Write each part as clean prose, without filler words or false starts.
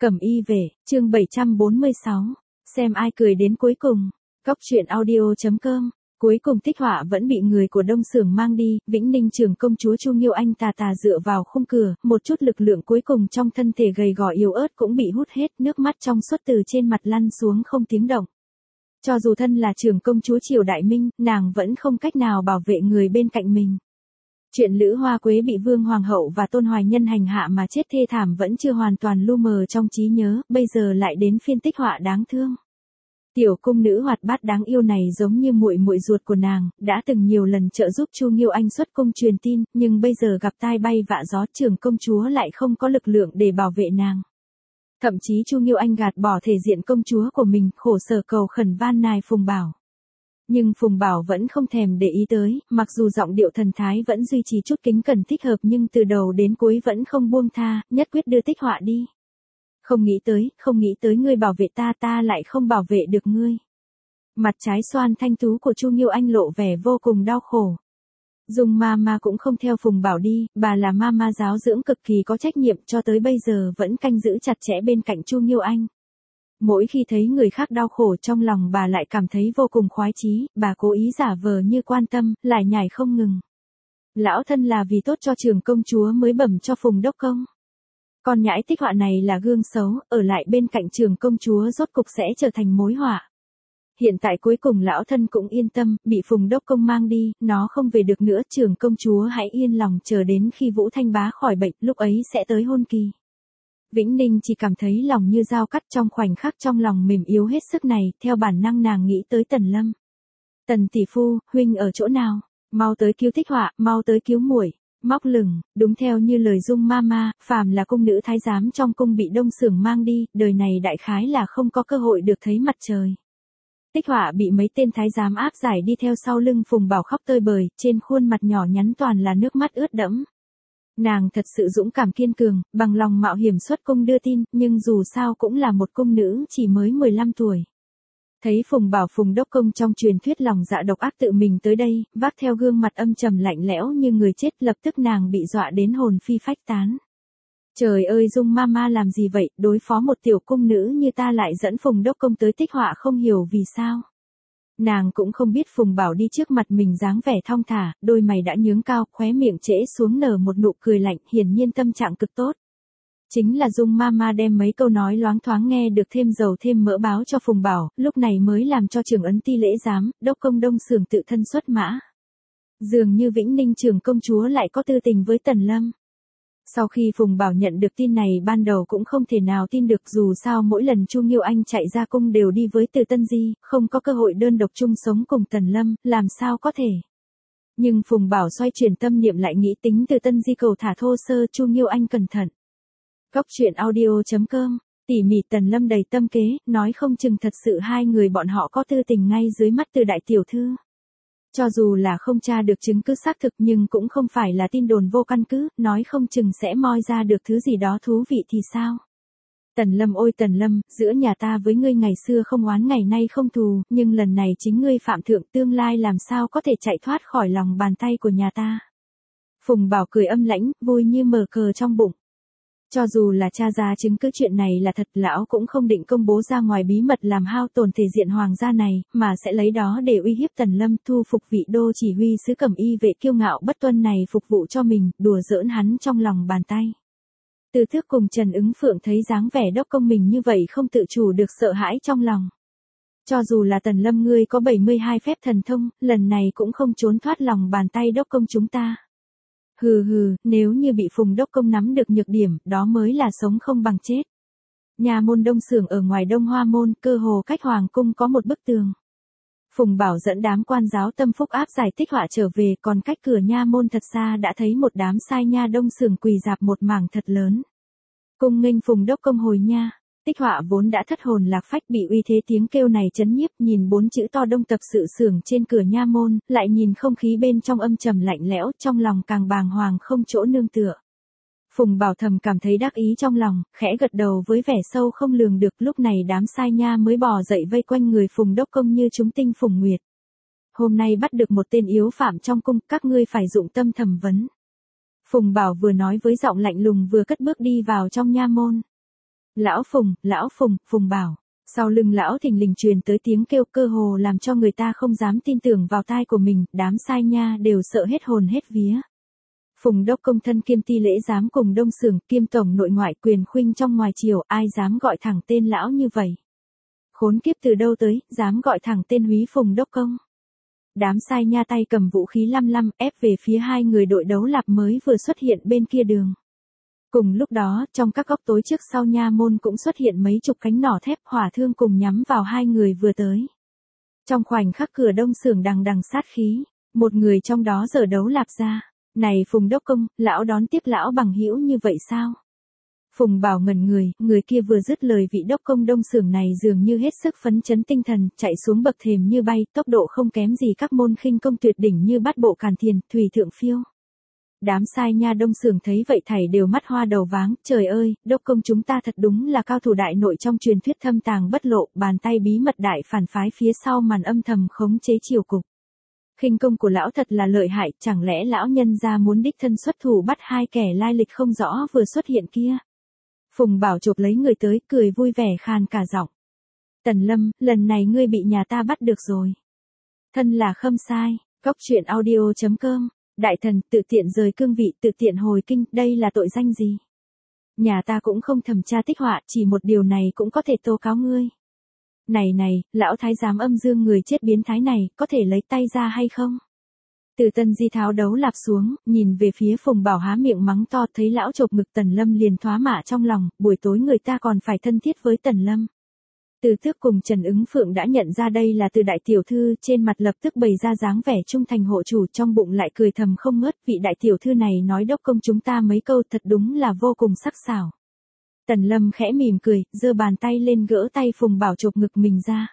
Cẩm y về, chương 746. Xem ai cười đến cuối cùng. Góc truyện audio.com. Cuối cùng Tích Họa vẫn bị người của Đông Xưởng mang đi, Vĩnh Ninh trưởng công chúa Chu Nghiêu Anh tà tà dựa vào khung cửa, một chút lực lượng cuối cùng trong thân thể gầy gò yếu ớt cũng bị hút hết, nước mắt trong suốt từ trên mặt lăn xuống không tiếng động. Cho dù thân là trưởng công chúa Triều Đại Minh, nàng vẫn không cách nào bảo vệ người bên cạnh mình. Chuyện Lữ Hoa Quế bị Vương Hoàng hậu và Tôn Hoài Nhân hành hạ mà chết thê thảm vẫn chưa hoàn toàn lu mờ trong trí nhớ, bây giờ lại đến phiên Tích Họa đáng thương. Tiểu cung nữ hoạt bát đáng yêu này giống như muội muội ruột của nàng, đã từng nhiều lần trợ giúp Chu Nghiêu Anh xuất cung truyền tin, nhưng bây giờ gặp tai bay vạ gió, trưởng công chúa lại không có lực lượng để bảo vệ nàng. Thậm chí Chu Nghiêu Anh gạt bỏ thể diện công chúa của mình, khổ sở cầu khẩn van nài Phùng Bảo. Nhưng Phùng Bảo vẫn không thèm để ý tới, mặc dù giọng điệu thần thái vẫn duy trì chút kính cẩn thích hợp nhưng từ đầu đến cuối vẫn không buông tha, nhất quyết đưa Tích Họa đi. Không nghĩ tới ngươi bảo vệ ta, ta lại không bảo vệ được ngươi. Mặt trái xoan thanh tú của Chu Nghiêu Anh lộ vẻ vô cùng đau khổ. Dung Mama cũng không theo Phùng Bảo đi, bà là Mama giáo dưỡng cực kỳ có trách nhiệm, cho tới bây giờ vẫn canh giữ chặt chẽ bên cạnh Chu Nghiêu Anh. Mỗi khi thấy người khác đau khổ trong lòng bà lại cảm thấy vô cùng khoái chí, bà cố ý giả vờ như quan tâm, lại nhảy không ngừng. Lão thân là vì tốt cho trưởng công chúa mới bẩm cho Phùng đốc công. Con nhãi Tích Họa này là gương xấu, ở lại bên cạnh trưởng công chúa rốt cục sẽ trở thành mối họa. Hiện tại cuối cùng lão thân cũng yên tâm, bị Phùng đốc công mang đi, nó không về được nữa, trưởng công chúa hãy yên lòng chờ đến khi Vũ Thanh Bá khỏi bệnh, lúc ấy sẽ tới hôn kỳ. Vĩnh Ninh chỉ cảm thấy lòng như dao cắt, trong khoảnh khắc trong lòng mềm yếu hết sức này, theo bản năng nàng nghĩ tới Tần Lâm. Tần tỷ phu, huynh ở chỗ nào? Mau tới cứu Tích Họa, mau tới cứu muội. Móc lửng, đúng theo như lời Dung Mama, phàm là cung nữ thái giám trong cung bị Đông Xưởng mang đi, đời này đại khái là không có cơ hội được thấy mặt trời. Tích Họa bị mấy tên thái giám áp giải đi theo sau lưng Phùng Bảo khóc tơi bời, trên khuôn mặt nhỏ nhắn toàn là nước mắt ướt đẫm. Nàng thật sự dũng cảm kiên cường, bằng lòng mạo hiểm xuất cung đưa tin, nhưng dù sao cũng là một cung nữ chỉ mới 15 tuổi. Thấy Phùng Bảo Phùng đốc công trong truyền thuyết lòng dạ độc ác tự mình tới đây, vác theo gương mặt âm trầm lạnh lẽo như người chết, lập tức nàng bị dọa đến hồn phi phách tán. Trời ơi, Dung Mama làm gì vậy, đối phó một tiểu cung nữ như ta lại dẫn Phùng đốc công tới Tích Họa, không hiểu vì sao. Nàng cũng không biết Phùng Bảo đi trước mặt mình dáng vẻ thong thả, đôi mày đã nhướng cao, khóe miệng trễ xuống nở một nụ cười lạnh, hiển nhiên tâm trạng cực tốt. Chính là Dung Mama đem mấy câu nói loáng thoáng nghe được thêm dầu thêm mỡ báo cho Phùng Bảo, lúc này mới làm cho trưởng ấn ti lễ giám, đốc công Đông Xưởng tự thân xuất mã. Dường như Vĩnh Ninh trưởng công chúa lại có tư tình với Tần Lâm. Sau khi Phùng Bảo nhận được tin này ban đầu cũng không thể nào tin được, dù sao mỗi lần Chu Nghiêu Anh chạy ra cung đều đi với Từ Tân Di, không có cơ hội đơn độc chung sống cùng Tần Lâm, làm sao có thể. Nhưng Phùng Bảo xoay chuyển tâm niệm lại nghĩ tính Từ Tân Di cầu thả thô sơ, Chu Nghiêu Anh cẩn thận. Góc truyện audio.com, tỉ mỉ Tần Lâm đầy tâm kế, nói không chừng thật sự hai người bọn họ có tư tình ngay dưới mắt Từ đại tiểu thư. Cho dù là không tra được chứng cứ xác thực nhưng cũng không phải là tin đồn vô căn cứ, nói không chừng sẽ moi ra được thứ gì đó thú vị thì sao. Tần Lâm ôi Tần Lâm, giữa nhà ta với ngươi ngày xưa không oán ngày nay không thù, nhưng lần này chính ngươi phạm thượng, tương lai làm sao có thể chạy thoát khỏi lòng bàn tay của nhà ta. Phùng Bảo cười âm lãnh, vui như mở cờ trong bụng. Cho dù là tra ra chứng cứ chuyện này là thật, lão cũng không định công bố ra ngoài bí mật làm hao tổn thể diện hoàng gia này, mà sẽ lấy đó để uy hiếp Tần Lâm, thu phục vị đô chỉ huy sứ Cẩm y vệ kiêu ngạo bất tuân này phục vụ cho mình, đùa giỡn hắn trong lòng bàn tay. Từ Thước cùng Trần Ứng Phượng thấy dáng vẻ đốc công mình như vậy không tự chủ được sợ hãi trong lòng. Cho dù là Tần Lâm ngươi có 72 phép thần thông, lần này cũng không trốn thoát lòng bàn tay đốc công chúng ta. Hừ hừ, nếu như bị Phùng đốc công nắm được nhược điểm, đó mới là sống không bằng chết. Nhà môn Đông Xưởng ở ngoài Đông Hoa môn, cơ hồ cách hoàng cung có một bức tường. Phùng Bảo dẫn đám quan giáo tâm phúc áp giải Tích Họa trở về, còn cách cửa nha môn thật xa đã thấy một đám sai nha Đông Xưởng quỳ rạp một mảng thật lớn. Cung nghênh Phùng đốc công hồi nha. Tích Họa vốn đã thất hồn lạc phách bị uy thế tiếng kêu này chấn nhiếp, nhìn 4 chữ to Đông Tập Sự Xưởng trên cửa nha môn, lại nhìn không khí bên trong âm trầm lạnh lẽo, trong lòng càng bàng hoàng không chỗ nương tựa. Phùng Bảo thầm cảm thấy đắc ý trong lòng, khẽ gật đầu với vẻ sâu không lường được, lúc này đám sai nha mới bò dậy vây quanh người Phùng đốc công như chúng tinh Phùng Nguyệt. Hôm nay bắt được một tên yếu phạm trong cung, các ngươi phải dụng tâm thẩm vấn. Phùng Bảo vừa nói với giọng lạnh lùng vừa cất bước đi vào trong nha môn. Lão Phùng, Phùng Bảo. Sau lưng lão thình lình truyền tới tiếng kêu cơ hồ làm cho người ta không dám tin tưởng vào tai của mình, đám sai nha đều sợ hết hồn hết vía. Phùng đốc công thân kiêm ti lễ giám cùng đông xưởng kiêm tổng nội ngoại quyền khuynh trong ngoài triều, ai dám gọi thẳng tên lão như vậy. Khốn kiếp từ đâu tới, dám gọi thẳng tên húy Phùng đốc công. Đám sai nha tay cầm vũ khí lăm lăm ép về phía hai người đội đấu lạp mới vừa xuất hiện bên kia đường. Cùng lúc đó, trong các góc tối trước sau nha môn cũng xuất hiện mấy chục cánh nỏ thép hỏa thương cùng nhắm vào hai người vừa tới. Trong khoảnh khắc cửa đông xưởng đằng đằng sát khí, một người trong đó giở đấu lạp ra. Này Phùng đốc công, lão đón tiếp lão bằng hữu như vậy sao? Phùng Bảo ngẩn người kia vừa dứt lời vị đốc công đông xưởng này dường như hết sức phấn chấn tinh thần, chạy xuống bậc thềm như bay, tốc độ không kém gì các môn khinh công tuyệt đỉnh như bát bộ càn thiền, thủy thượng phiêu. Đám sai nha đông xưởng thấy vậy thảy đều mắt hoa đầu váng, trời ơi, đốc công chúng ta thật đúng là cao thủ đại nội trong truyền thuyết thâm tàng bất lộ, bàn tay bí mật đại phản phái phía sau màn âm thầm khống chế triều cục. Khinh công của lão thật là lợi hại, chẳng lẽ lão nhân gia muốn đích thân xuất thủ bắt hai kẻ lai lịch không rõ vừa xuất hiện kia. Phùng Bảo chộp lấy người tới, cười vui vẻ khàn cả giọng. Tần Lâm, lần này ngươi bị nhà ta bắt được rồi. Thân là khâm sai, Cóc truyện audio.com, đại thần tự tiện rời cương vị tự tiện hồi kinh, đây là tội danh gì? Nhà ta cũng không thẩm tra tích họa, chỉ một điều này cũng có thể tố cáo ngươi. Này, lão thái giám âm dương người chết biến thái này, có thể lấy tay ra hay không? Từ Tân Di tháo đấu lạp xuống, nhìn về phía Phùng Bảo há miệng mắng to, thấy lão chộp ngực Tần Lâm liền thoá mạ trong lòng, buổi tối người ta còn phải thân thiết với Tần Lâm. Từ Tước cùng Trần Ứng Phượng đã nhận ra đây là Từ đại tiểu thư, trên mặt lập tức bày ra dáng vẻ trung thành hộ chủ, trong bụng lại cười thầm không ngớt, vị đại tiểu thư này nói đốc công chúng ta mấy câu thật đúng là vô cùng sắc sảo. Tần Lâm khẽ mỉm cười, giơ bàn tay lên gỡ tay Phùng Bảo chộp ngực mình ra.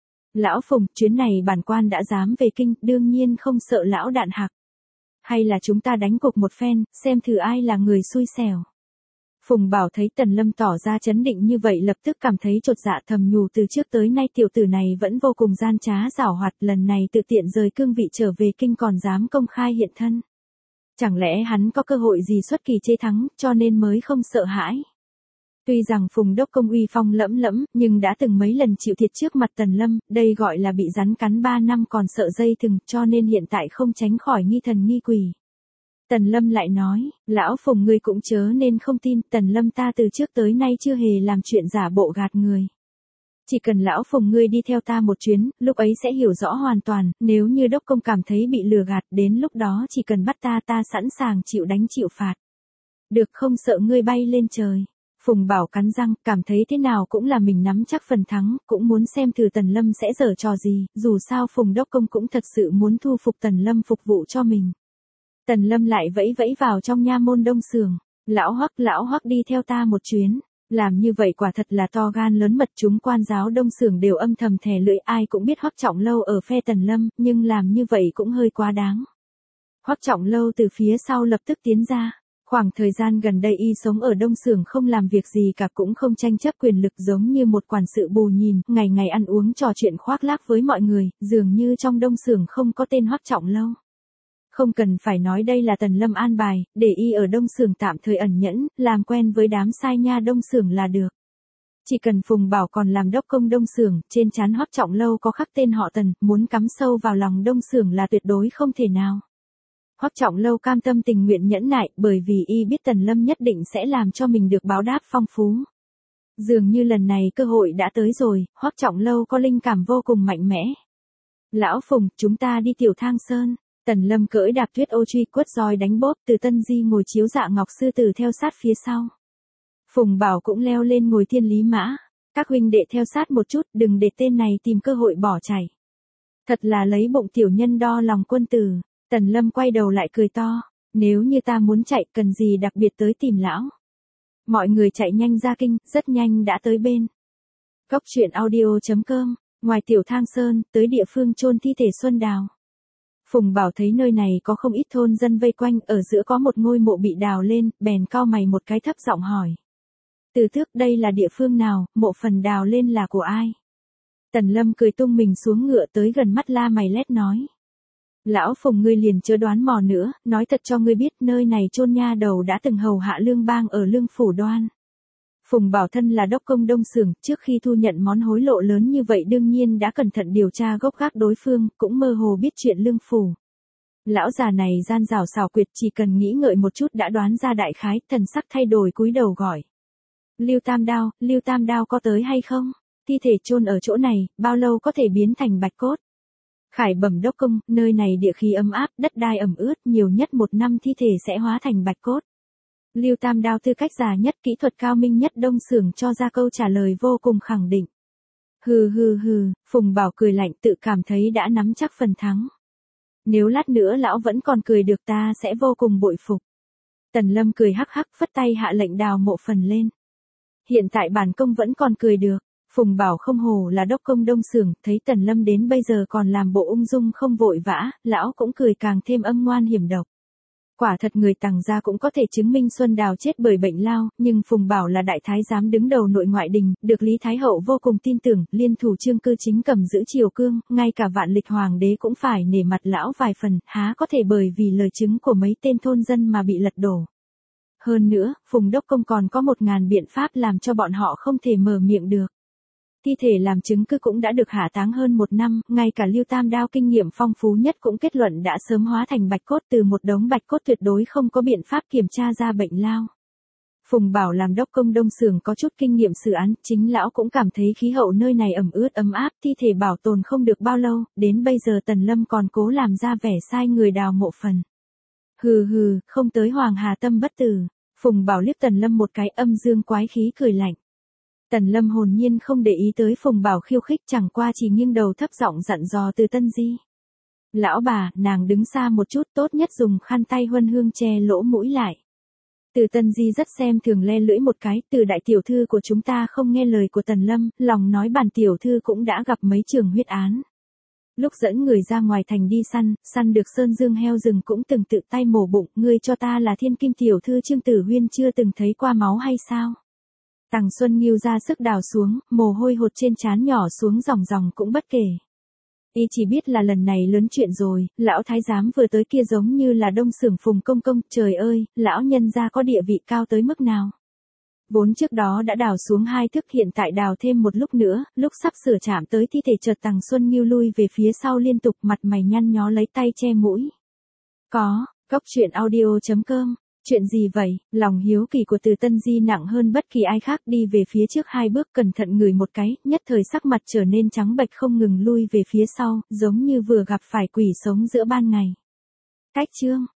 Lão Phùng, chuyến này bản quan đã dám về kinh, đương nhiên không sợ lão đạn hạc. Hay là chúng ta đánh cuộc một phen, xem thử ai là người xui xẻo. Phùng Bảo thấy Tần Lâm tỏ ra chấn định như vậy lập tức cảm thấy chột dạ, thầm nhủ từ trước tới nay tiểu tử này vẫn vô cùng gian trá giảo hoạt, lần này tự tiện rời cương vị trở về kinh còn dám công khai hiện thân. Chẳng lẽ hắn có cơ hội gì xuất kỳ chế thắng, cho nên mới không sợ hãi. Tuy rằng Phùng đốc công uy phong lẫm lẫm, nhưng đã từng mấy lần chịu thiệt trước mặt Tần Lâm, đây gọi là bị rắn cắn 3 năm còn sợ dây thừng, cho nên hiện tại không tránh khỏi nghi thần nghi quỷ. Tần Lâm lại nói, lão Phùng ngươi cũng chớ nên không tin, Tần Lâm ta từ trước tới nay chưa hề làm chuyện giả bộ gạt người. Chỉ cần lão Phùng ngươi đi theo ta một chuyến, lúc ấy sẽ hiểu rõ hoàn toàn, nếu như đốc công cảm thấy bị lừa gạt, đến lúc đó chỉ cần bắt ta sẵn sàng chịu đánh chịu phạt. Được, không sợ ngươi bay lên trời. Phùng Bảo cắn răng, cảm thấy thế nào cũng là mình nắm chắc phần thắng, cũng muốn xem thử Tần Lâm sẽ giở trò gì, dù sao Phùng đốc công cũng thật sự muốn thu phục Tần Lâm phục vụ cho mình. Tần Lâm lại vẫy vẫy vào trong nha môn đông xưởng, lão Hoắc đi theo ta một chuyến. Làm như vậy quả thật là to gan lớn mật, chúng quan giáo đông xưởng đều âm thầm thè lưỡi, ai cũng biết Hoắc Trọng Lâu ở phe Tần Lâm, nhưng làm như vậy cũng hơi quá đáng. Hoắc Trọng Lâu từ phía sau lập tức tiến ra. Khoảng thời gian gần đây y sống ở đông xưởng không làm việc gì cả, cũng không tranh chấp quyền lực, giống như một quản sự bù nhìn, ngày ngày ăn uống trò chuyện khoác lác với mọi người, dường như trong đông xưởng không có tên Hoắc Trọng Lâu. Không cần phải nói đây là Tần Lâm an bài, để y ở đông xưởng tạm thời ẩn nhẫn, làm quen với đám sai nha đông xưởng là được. Chỉ cần Phùng Bảo còn làm đốc công đông xưởng, trên trán Hoắc Trọng Lâu có khắc tên họ Tần, muốn cắm sâu vào lòng đông xưởng là tuyệt đối không thể nào. Hoắc Trọng Lâu cam tâm tình nguyện nhẫn nại, bởi vì y biết Tần Lâm nhất định sẽ làm cho mình được báo đáp phong phú. Dường như lần này cơ hội đã tới rồi, Hoắc Trọng Lâu có linh cảm vô cùng mạnh mẽ. Lão Phùng, chúng ta đi Tiểu Thang Sơn. Tần Lâm cưỡi đạp tuyết ô truy quất roi đánh bốp, Từ Tân Di ngồi chiếu dạ ngọc sư tử theo sát phía sau. Phùng Bảo cũng leo lên ngồi thiên lý mã. Các huynh đệ theo sát một chút, đừng để tên này tìm cơ hội bỏ chạy. Thật là lấy bụng tiểu nhân đo lòng quân tử. Tần Lâm quay đầu lại cười to, nếu như ta muốn chạy cần gì đặc biệt tới tìm lão. Mọi người chạy nhanh ra kinh, rất nhanh đã tới bên. Cóc truyện audio.com, ngoài Tiểu Thang Sơn, tới địa phương chôn thi thể Xuân Đào. Phùng Bảo thấy nơi này có không ít thôn dân vây quanh, ở giữa có một ngôi mộ bị đào lên, bèn cau mày một cái thấp giọng hỏi. Từ Tước, đây là địa phương nào, mộ phần đào lên là của ai? Tần Lâm cười tung mình xuống ngựa tới gần mắt la mày lét nói. Lão Phùng ngươi liền chớ đoán mò nữa, nói thật cho ngươi biết nơi này chôn nha đầu đã từng hầu hạ Lương Bang ở Lương Phủ Đoan. Phùng Bảo thân là đốc công Đông Xưởng, trước khi thu nhận món hối lộ lớn như vậy đương nhiên đã cẩn thận điều tra gốc gác đối phương, cũng mơ hồ biết chuyện lương phủ. Lão già này gian dảo xảo quyệt, chỉ cần nghĩ ngợi một chút đã đoán ra đại khái, thần sắc thay đổi cúi đầu gọi. Lưu Tam Đao có tới hay không? Thi thể chôn ở chỗ này, bao lâu có thể biến thành bạch cốt? Khải bẩm đốc công, nơi này địa khí ấm áp, đất đai ẩm ướt, nhiều nhất 1 năm thi thể sẽ hóa thành bạch cốt. Lưu Tam Đao tư cách già nhất, kỹ thuật cao minh nhất Đông Xưởng cho ra câu trả lời vô cùng khẳng định. Hừ, Phùng Bảo cười lạnh, tự cảm thấy đã nắm chắc phần thắng. Nếu lát nữa lão vẫn còn cười được ta sẽ vô cùng bội phục. Tần Lâm cười hắc hắc, phất tay hạ lệnh đào mộ phần lên. Hiện tại bản công vẫn còn cười được. Phùng Bảo không hổ là đốc công Đông Xưởng, thấy Tần Lâm đến bây giờ còn làm bộ ung dung không vội vã, lão cũng cười càng thêm âm ngoan hiểm độc. Quả thật người Tằng gia cũng có thể chứng minh Xuân Đào chết bởi bệnh lao, nhưng Phùng Bảo là đại thái giám đứng đầu nội ngoại đình, được Lý Thái Hậu vô cùng tin tưởng, liên thủ Trương Cư Chính cầm giữ triều cương, ngay cả Vạn Lịch Hoàng đế cũng phải nể mặt lão vài phần, há có thể bởi vì lời chứng của mấy tên thôn dân mà bị lật đổ. Hơn nữa, Phùng đốc công còn có 1000 biện pháp làm cho bọn họ không thể mở miệng được. Thi thể làm chứng cứ cũng đã được hạ táng hơn 1 năm, ngay cả Lưu Tam Đao kinh nghiệm phong phú nhất cũng kết luận đã sớm hóa thành bạch cốt, từ một đống bạch cốt tuyệt đối không có biện pháp kiểm tra ra bệnh lao. Phùng Bảo làm đốc công Đông Xưởng có chút kinh nghiệm xử án, chính lão cũng cảm thấy khí hậu nơi này ẩm ướt ấm áp, thi thể bảo tồn không được bao lâu, đến bây giờ Tần Lâm còn cố làm ra vẻ sai người đào mộ phần. Hừ, không tới Hoàng Hà tâm bất tử. Phùng Bảo liếc Tần Lâm một cái, âm dương quái khí cười lạnh. Tần Lâm hồn nhiên không để ý tới Phùng Bảo khiêu khích, chẳng qua chỉ nghiêng đầu thấp giọng dặn dò Từ Tân Di. Lão bà, nàng đứng xa một chút, tốt nhất dùng khăn tay huân hương che lỗ mũi lại. Từ Tân Di rất xem thường le lưỡi một cái, Từ đại tiểu thư của chúng ta không nghe lời của Tần Lâm, lòng nói bản tiểu thư cũng đã gặp mấy trường huyết án. Lúc dẫn người ra ngoài thành đi săn được sơn dương heo rừng cũng từng tự tay mổ bụng, ngươi cho ta là thiên kim tiểu thư Trương Tử Huyên chưa từng thấy qua máu hay sao? Tằng Xuân Nghiêu ra sức đào xuống, mồ hôi hột trên trán nhỏ xuống ròng cũng bất kể. Y chỉ biết là lần này lớn chuyện rồi, lão thái giám vừa tới kia giống như là Đông Xưởng Phùng công công, trời ơi, lão nhân gia có địa vị cao tới mức nào. Vốn trước đó đã đào xuống 2 thước, hiện tại đào thêm một lúc nữa, lúc sắp sửa chạm tới thi thể chợt Tằng Xuân Nghiêu lui về phía sau liên tục, mặt mày nhăn nhó lấy tay che mũi. Góc truyện audio.com. Chuyện gì vậy? Lòng hiếu kỳ của Từ Tân Di nặng hơn bất kỳ ai khác, đi về phía trước 2 bước cẩn thận ngửi một cái, nhất thời sắc mặt trở nên trắng bệch không ngừng lui về phía sau, giống như vừa gặp phải quỷ sống giữa ban ngày. Cách chương